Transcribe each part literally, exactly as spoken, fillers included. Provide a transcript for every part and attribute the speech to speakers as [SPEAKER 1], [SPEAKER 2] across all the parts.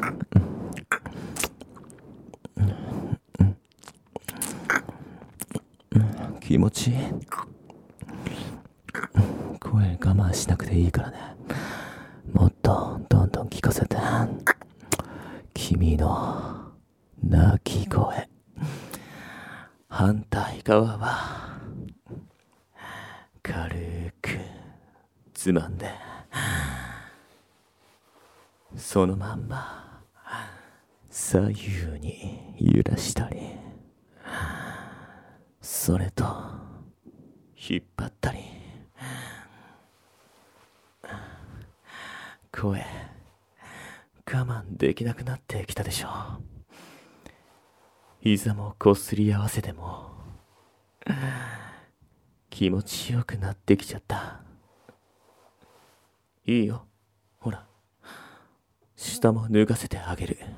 [SPEAKER 1] 気持ちいい。声我慢しなくていいからね。もっとどんどん聞かせて。君の鳴き声。反対側は軽くつまんで、そのまんま左右に揺らしたり、それと引っ張ったり。声我慢できなくなってきたでしょ。膝もこすり合わせても気持ちよくなってきちゃった。いいよ、ほら、下も脱がせてあげる。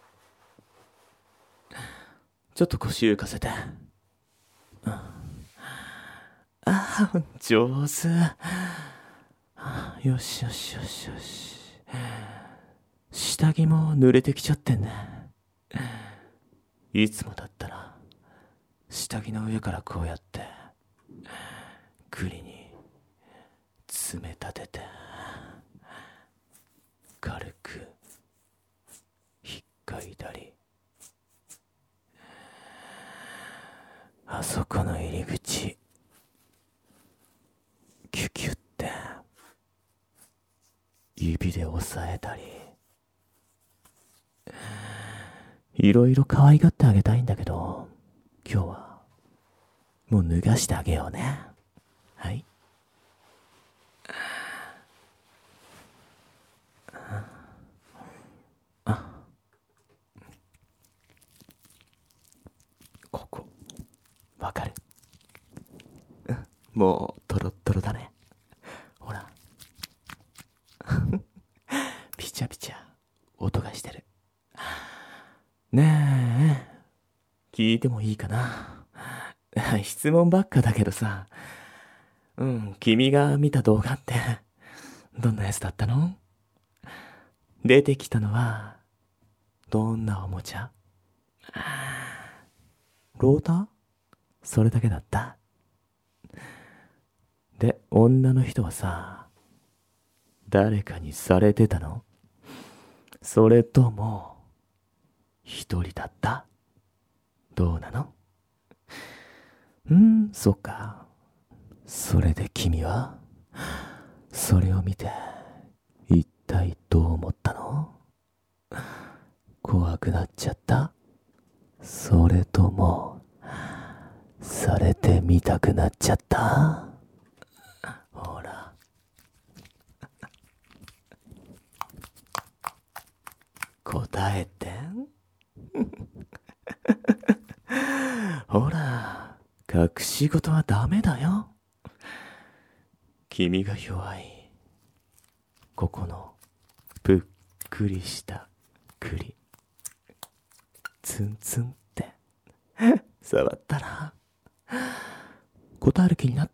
[SPEAKER 1] ちょっと腰浮かせて。うん、ああ、上手。よしよしよしよし。下着も濡れてきちゃってんね。いつもだったら下着の上からこうやって栗に爪立てて軽く引っかいたり、あそこの入り口キュキュって指で押さえたり、いろいろ可愛がってあげたいんだけど、今日はもう脱がしてあげようね。はい。あ、ここわかる？もうトロットロだね。ほらピチャピチャ音がしてる。ねえ、聞いてもいいかな。質問ばっかだけどさ。うん、君が見た動画ってどんなやつだったの？出てきたのはどんなおもちゃ？ローター？それだけだった。で、女の人はさ、誰かにされてたの？それとも一人だった？どうなの？うん、そっか。それで君はそれを見て一体どう思ったの？怖くなっちゃった？それともされてみたくなっちゃった？ほら答えてほら、隠し事はダメだよ。君が弱いここのぷっくりした栗、ツンツンって触ったら答える気になった？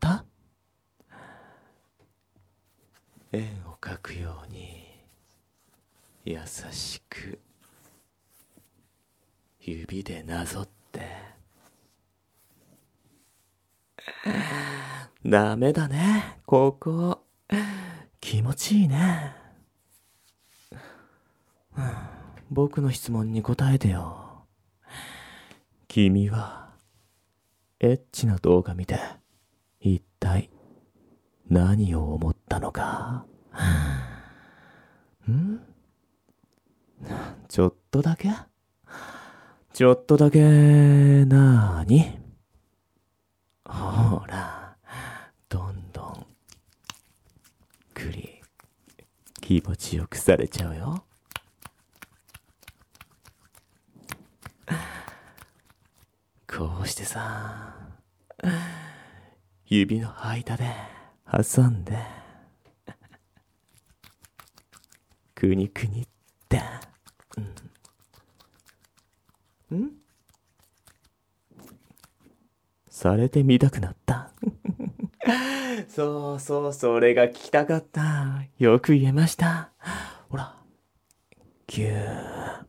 [SPEAKER 1] 円を描くように優しく指でなぞって。ダメだね、ここ気持ちいいね。僕の質問に答えてよ。君はエッチな動画見て一体何を思ったのか？ん？ちょっとだけ？ちょっとだけなーに？ほら、どんどん栗気持ちよくされちゃうよ。こうしてさ、指の間で挟んでくにくにって、うん、んされてみたくなったそうそう、それが聞きたかった。よく言えました。ほら、ぎゅー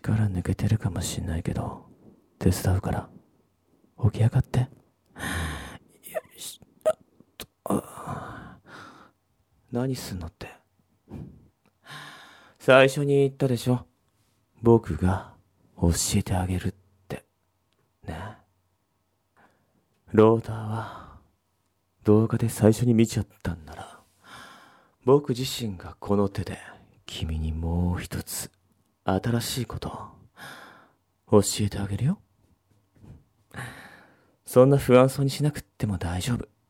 [SPEAKER 1] 力抜けてるかもしんないけど、手伝うから、起き上がって。よいしょっと。あ、何すんのって。最初に言ったでしょ。僕が教えてあげるって。ね。ローターは動画で最初に見ちゃったんなら、僕自身がこの手で君にもう一つ新しいことを教えてあげるよ。そんな不安そうにしなくっても大丈夫。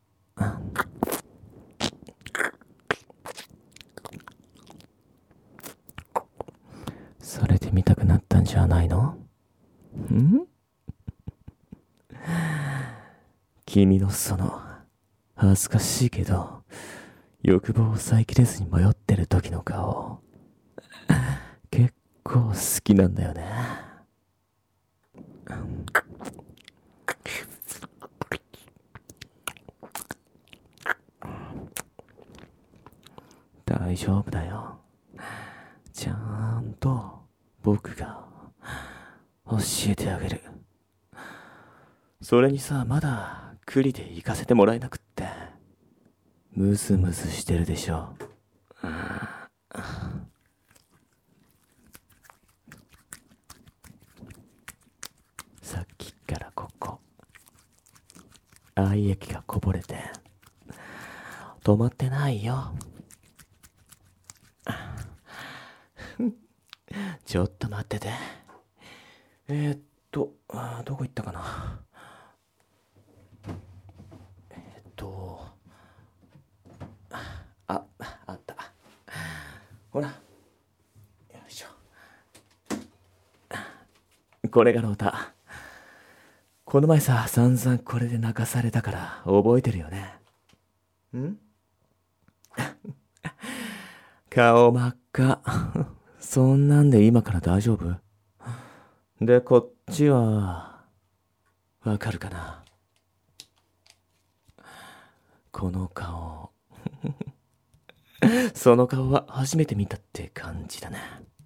[SPEAKER 1] されてみたくなったんじゃないの？ん？君のその恥ずかしいけど欲望を抑えきれずに迷ってる時の顔、結構好きなんだよね。大丈夫だよ。ちゃんと僕が教えてあげる。それにさ、まだ栗で行かせてもらえなくって、ムズムズしてるでしょ。さっきからここ、愛液がこぼれて、止まってないよ。ちょっと待ってて。えー、っと、あー、どこ行ったかな。えー、っと、あ、あった。ほら。よいしょ。これがロータ。この前さ、散々これで泣かされたから覚えてるよね。ん？顔真っ赤。そんなんで今から大丈夫？で、こっちは、わかるかな？この顔。その顔は初めて見たって感じだね。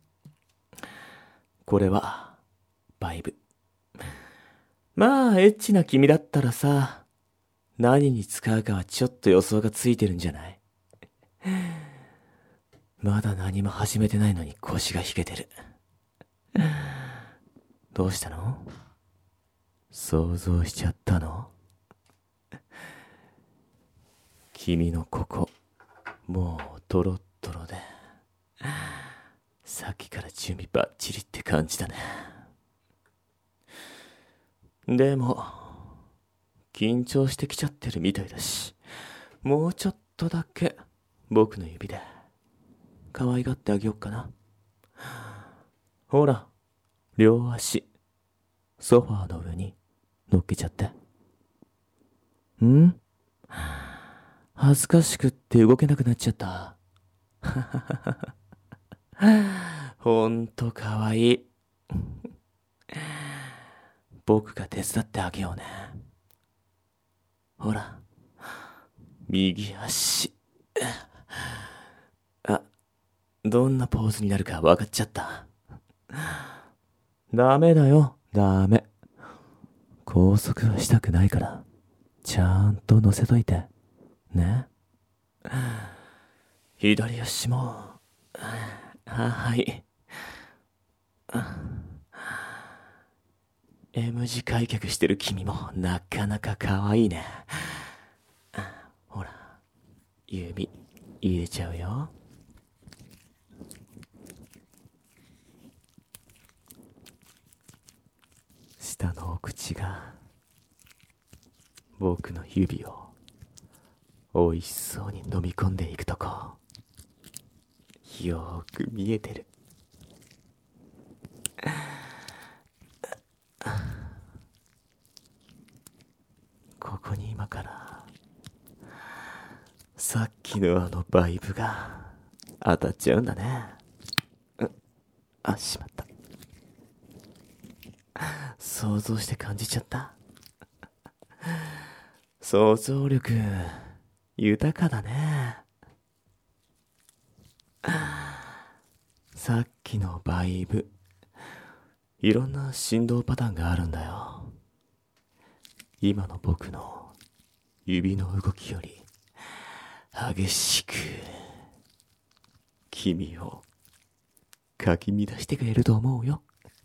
[SPEAKER 1] これは、バイブ。まあ、エッチな君だったらさ、何に使うかはちょっと予想がついてるんじゃない？まだ何も始めてないのに腰が引けてる。どうしたの？想像しちゃったの？君のここ、もうトロットロで、さっきから準備バッチリって感じだね。でも、緊張してきちゃってるみたいだし、もうちょっとだけ僕の指で可愛がってあげよっかな。ほら、両足、ソファーの上に乗っけちゃって。ん？恥ずかしくって動けなくなっちゃった。ほんとかわいい。僕が手伝ってあげようね。ほら、右足。あ、どんなポーズになるか分かっちゃった。ダメだよ、ダメ。拘束はしたくないから、ちゃんと乗せといて。ね。左足も、はい。M 字開脚してる君もなかなか可愛いね。ほら、指入れちゃうよ。下のお口が僕の指をおいしそうに飲み込んでいくとこ、よーく見えてる。ここに今からさっきのあのバイブが当たっちゃうんだね。うあ、しまった。想像して感じちゃった。想像力豊かだね。さっきのバイブいろんな振動パターンがあるんだよ。今の僕の指の動きより激しく君をかき乱してくれると思うよ。